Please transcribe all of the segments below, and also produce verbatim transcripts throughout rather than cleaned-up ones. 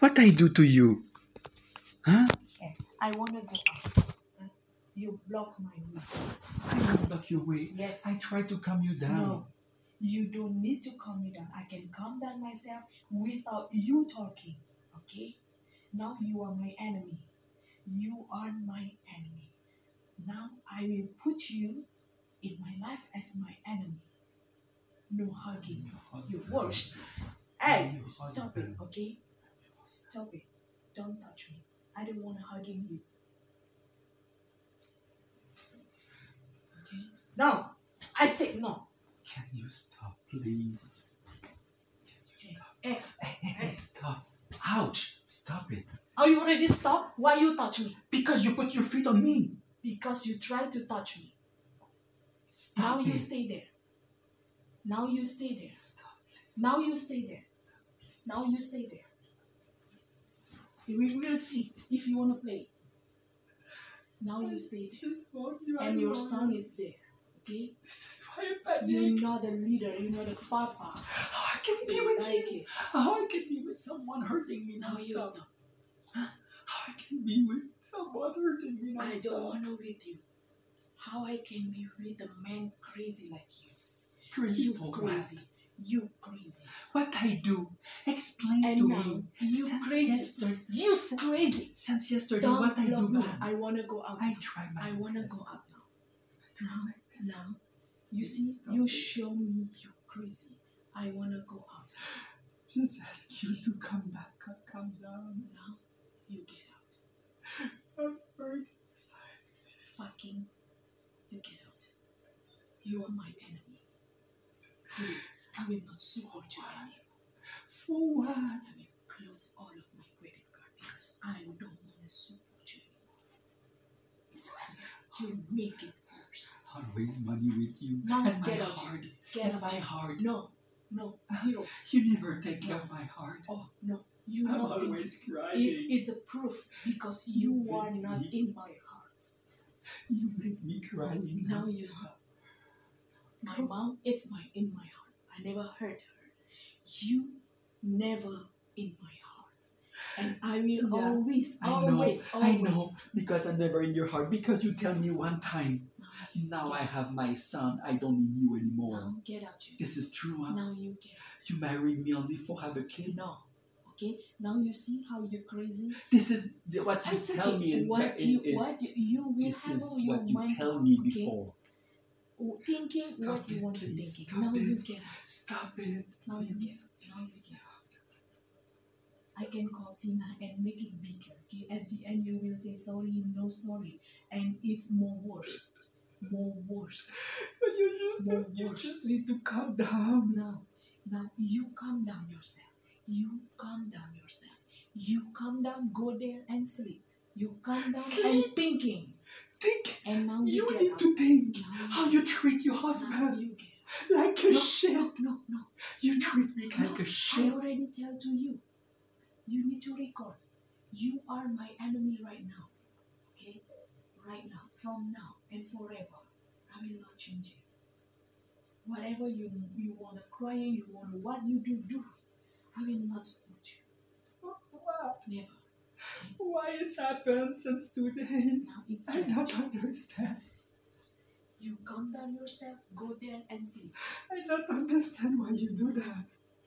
What I do to you? Huh? Okay. I wanna go out. Uh, You block my way. I don't block your way. Yes. I try to calm you down. No. You don't need to calm me down. I can calm down myself without you talking. Okay? Now you are my enemy. You are my enemy. Now I will put you in my life as my enemy. No hugging. You worst. Hey, Your stop it, husband. okay? Stop it. Don't touch me. I don't want to hugging you. Okay? No. I said no. Can you stop, please? Can you stop? Hey, Hey, hey, hey, stop. Ouch. Stop it. are you already stopped? Why you touch me? Because you put your feet on me. Because you try to touch me. Stop Now it. you stay there. Now you stay there. Stop. Now you stay there. Now you stay there. We will see if you want to play. Now you stay there. Just want you And your alone. son is there. Okay? This is why I'm panic. You're not the leader. You're not the papa. How I can be with Like you? it. How I can be with someone hurting me Now you non-stop? stop. How I can be with someone hurting me I non-stop? don't want to with you. How I can be with a man crazy like you? Crazy You for crazy. You crazy. what? What I do? Explain And to now me. you Since crazy. Yesterday, You since, crazy. since yesterday, Don't what I do block me. bad? I want to go out. I now. try my I want to best. go out now. I try Now, my best. now, you see, Stop you it. show me you crazy. I want to go out. Just ask you to come back. Come, come down. Now, you get out. I'm hurt inside. Fucking, you get out. You are my enemy. You- I will not support you anymore. For what? I will close all of my credit card because I don't want to support you anymore. It's you make it worse. Always money with you. Now and my get out. heart. Get and out. my heart. No, no, zero. You never take care of my heart. Oh no, you I'm know it. always crying. It's it's a proof because you You are make not me- in my heart. You make me crying. Now non-stop. you stop. My mom, it's my in my heart. I never hurt her. You never in my heart. And I will Yeah, always, I know, always, always. I know, because I'm never in your heart. Because you tell me one time, Now, you now get I out. have my son, I don't need you anymore. Now get out you. This is true, huh? Now you get out. You marry me only for have a kid. No. Okay? Now you see how you're crazy? This is the, what you It's tell okay. me in, what in, you in what you, you will this have is on your what you mind. tell me okay? before. Thinking Stop what you it, want to please. think. Stop Now you it. get out. Stop it. Now you get please. out. Now you get out. I can call Tina and make it bigger. Okay? At the end, you will say sorry, no sorry, and it's more worse, more worse. But you just More you worse. just need to calm down. Now, now you calm down yourself. You calm down yourself. You calm down. Go there and sleep. You calm down and Sleep? thinking, Think. and now you, You get need out. to think Now how you treat your now husband you get out. like a No, shit. no, no, no. You treat me No, like a I shit. already tell to you. You need to record. You are my enemy right now. Okay? Right now. From now and forever. I will not change it. Whatever you you wanna cry, you wanna what you do, do. I will not support you. What? Never. Why it's happened since two days? Now it's I time. don't understand. You calm down yourself, go there and sleep. I don't understand why you do that.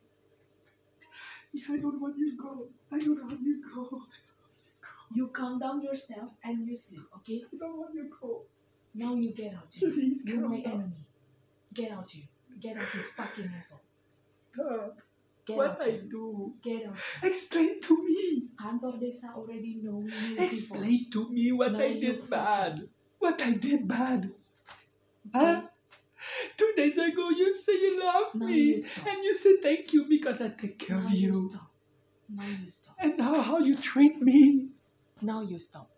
I don't want you to go. I don't want you to go. You calm down yourself and you sleep, okay? I don't want you to go. Now you get out. You. Please You're calm my down. enemy. Get out you. Get out you fucking asshole. Stop. Get What out I you. do? Get out. Explain to me. Kantor Desa already know you. Explain to me what Now I you did fucking- bad. What I did bad. Okay? Huh? Two days ago you say you love Now me. you stop. And you say thank you because I take care Now of you you. stop. Now you stop. And now how you treat me. Now you stop.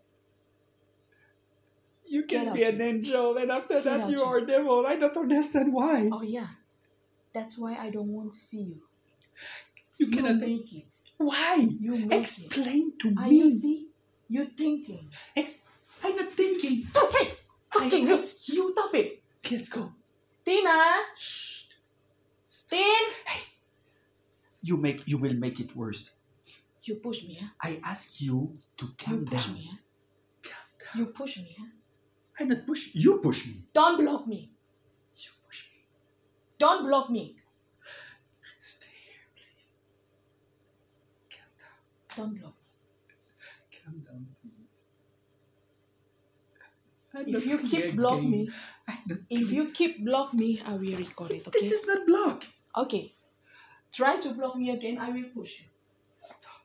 You Get can out be an you. angel and after Get that out you you. are a devil. I don't understand why. Oh yeah. That's why I don't want to see you. You You cannot make it. Why? You make it. Explain to Are you me. see? You thinking. Ex- I'm not thinking. Stop it! Fucking I- hate you. Stop it. Let's go. Tina! Shh. Stin! You make. You will make it worse. You push me, huh? I ask you to calm You push down. me, huh? Calm down. You push me, huh? I not push. You push me. Don't block me. You push me. Don't block me. Stay here, please. Calm down. Don't block me. Calm down, please. I'm If not you playing keep a block game. me, I'm not if playing- you keep block me, I will record it, okay? This is not block. Okay. Try to block me again, I will push you. Stop.